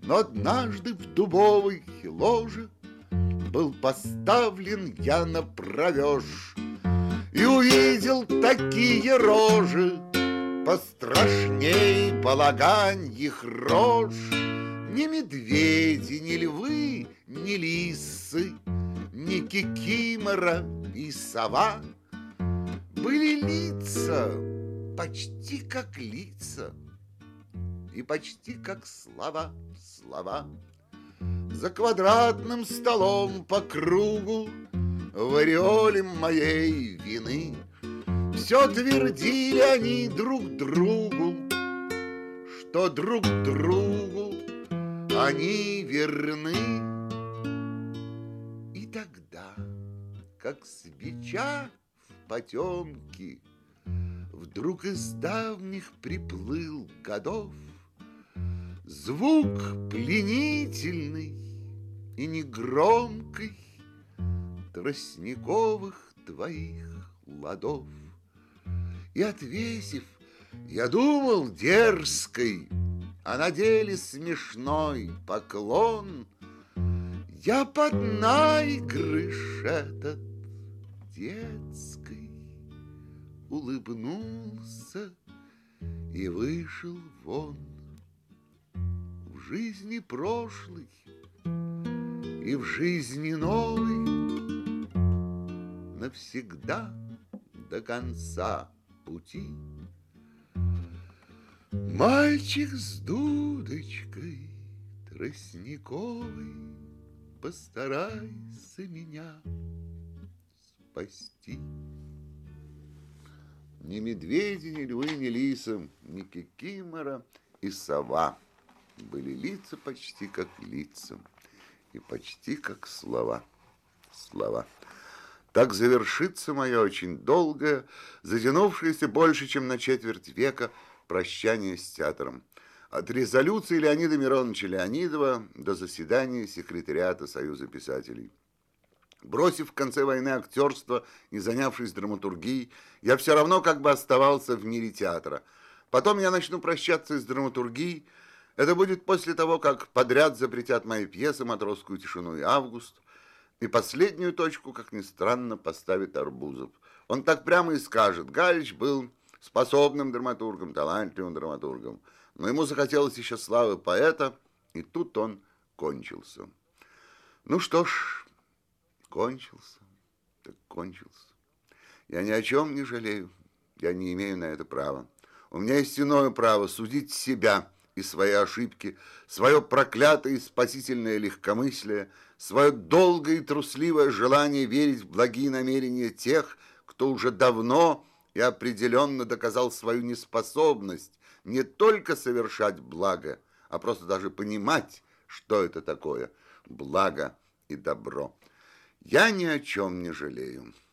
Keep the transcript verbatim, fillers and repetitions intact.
Но однажды в дубовой ложе был поставлен я на провеж и увидел такие рожи, пострашней полаганьих рож. Ни медведи, ни львы, ни лисы, ни кикимора и сова. Были лица почти как лица и почти как слова, слова. За квадратным столом по кругу в ореоле моей вины все твердили они друг другу, что друг другу они верны. И тогда, как свеча в потемке, вдруг из давних приплыл годов звук пленительный и негромкий тростниковых твоих ладов. И отвесив, я думал, дерзкой, а на деле смешной поклон, я под наигрыш этот детской улыбнулся и вышел вон. В жизни прошлой и в жизни новой навсегда до конца пути мальчик с дудочкой тростниковой, постарайся меня спасти. Ни медведи, ни львы, ни лисы, ни кикимора и сова. Были лица почти как лица и почти как слова, слова. Так завершится мое очень долгое, затянувшееся больше, чем на четверть века, прощание с театром. От резолюции Леонида Мироновича Леонидова до заседания секретариата Союза писателей. Бросив в конце войны актерство и занявшись драматургией, я все равно как бы оставался в мире театра. Потом я начну прощаться с драматургией. Это будет после того, как подряд запретят мои пьесы «Матросскую тишину» и «Август». И последнюю точку, как ни странно, поставит Арбузов. Он так прямо и скажет: Галич был способным драматургом, талантливым драматургом, но ему захотелось еще славы поэта, и тут он кончился. Ну что ж, кончился, так кончился. Я ни о чем не жалею, я не имею на это права. У меня есть иное право судить себя и свои ошибки, свое проклятое и спасительное легкомыслие, свое долгое и трусливое желание верить в благие намерения тех, кто уже давно и определенно доказал свою неспособность не только совершать благо, а просто даже понимать, что это такое благо и добро. Я ни о чем не жалею.